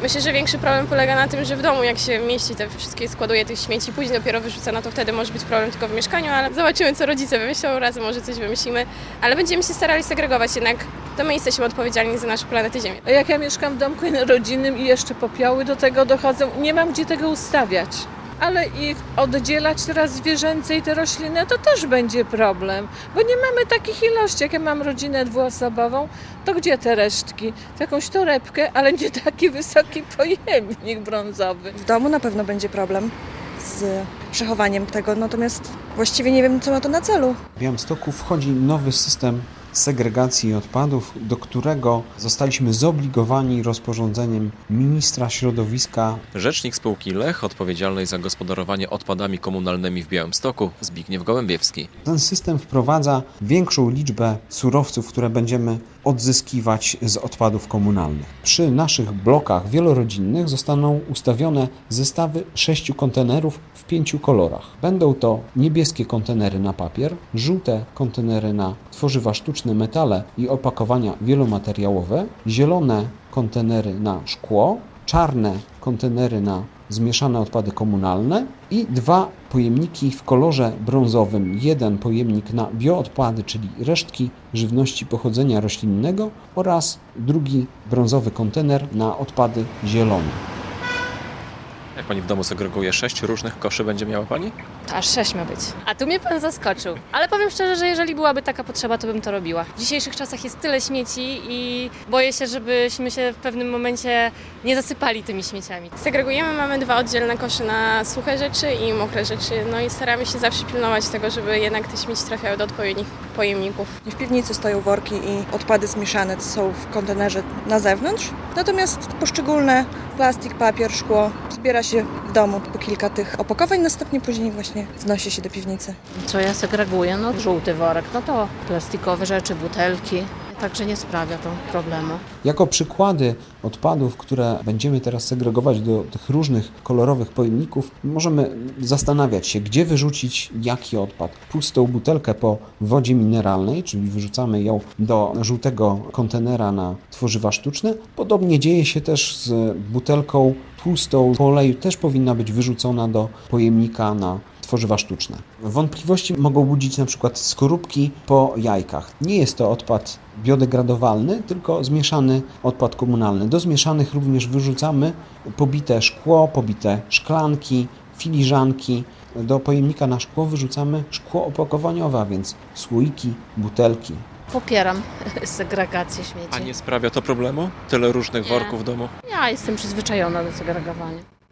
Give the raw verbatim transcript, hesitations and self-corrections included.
Myślę, że większy problem polega na tym, że w domu jak się mieści te wszystkie, składuje tych śmieci, później dopiero wyrzuca, no to wtedy może być problem tylko w mieszkaniu, ale zobaczymy, co rodzice wymyślą, razem może coś wymyślimy, ale będziemy się starali segregować, jednak to my jesteśmy odpowiedzialni za naszą planetę Ziemię. A jak ja mieszkam w domku rodzinnym i jeszcze popioły do tego dochodzą, nie mam gdzie tego ustawiać. Ale i oddzielać teraz zwierzęce i te rośliny, to też będzie problem, bo nie mamy takich ilości. Jak ja mam rodzinę dwuosobową, to gdzie te resztki? Jakąś torebkę, ale nie taki wysoki pojemnik brązowy. W domu na pewno będzie problem z przechowaniem tego, natomiast właściwie nie wiem, co ma to na celu. W Białymstoku wchodzi nowy system segregacji odpadów, do którego zostaliśmy zobligowani rozporządzeniem ministra środowiska. Rzecznik spółki Lech odpowiedzialnej za gospodarowanie odpadami komunalnymi w Białymstoku, Zbigniew Gołębiewski. Ten system wprowadza większą liczbę surowców, które będziemy odzyskiwać z odpadów komunalnych. Przy naszych blokach wielorodzinnych zostaną ustawione zestawy sześciu kontenerów w pięciu kolorach. Będą to niebieskie kontenery na papier, żółte kontenery na tworzywa sztuczne, metale i opakowania wielomateriałowe, zielone kontenery na szkło, czarne kontenery na zmieszane odpady komunalne i dwa pojemniki w kolorze brązowym. Jeden pojemnik na bioodpady, czyli resztki żywności pochodzenia roślinnego, oraz drugi brązowy kontener na odpady zielone. Jak pani w domu segreguje sześć różnych koszy, będzie miała pani? To aż sześć ma być. A tu mnie pan zaskoczył. Ale powiem szczerze, że jeżeli byłaby taka potrzeba, to bym to robiła. W dzisiejszych czasach jest tyle śmieci i boję się, żebyśmy się w pewnym momencie nie zasypali tymi śmieciami. Segregujemy, mamy dwa oddzielne kosze na suche rzeczy i mokre rzeczy, no i staramy się zawsze pilnować tego, żeby jednak te śmieci trafiały do odpowiednich pojemników. W piwnicy stoją worki i odpady zmieszane są w kontenerze na zewnątrz, natomiast poszczególne plastik, papier, szkło zbiera się w domu po kilka tych opakowań, następnie później właśnie wnosi się do piwnicy. Co ja segreguję? No żółty worek, no to plastikowe rzeczy, butelki, także nie sprawia to problemu. Jako przykłady odpadów, które będziemy teraz segregować do tych różnych kolorowych pojemników, możemy zastanawiać się, gdzie wyrzucić jaki odpad. Pustą butelkę po wodzie mineralnej, czyli wyrzucamy ją do żółtego kontenera na tworzywa sztuczne. Podobnie dzieje się też z butelką pustą po oleju, też powinna być wyrzucona do pojemnika na tworzywa sztuczne. Wątpliwości mogą budzić na przykład skorupki po jajkach. Nie jest to odpad biodegradowalny, tylko zmieszany odpad komunalny. Do zmieszanych również wyrzucamy pobite szkło, pobite szklanki, filiżanki. Do pojemnika na szkło wyrzucamy szkło opakowaniowe, a więc słoiki, butelki. Popieram segregację śmieci. A nie sprawia to problemu? Tyle różnych Nie. worków w domu? Ja jestem przyzwyczajona do segregowania.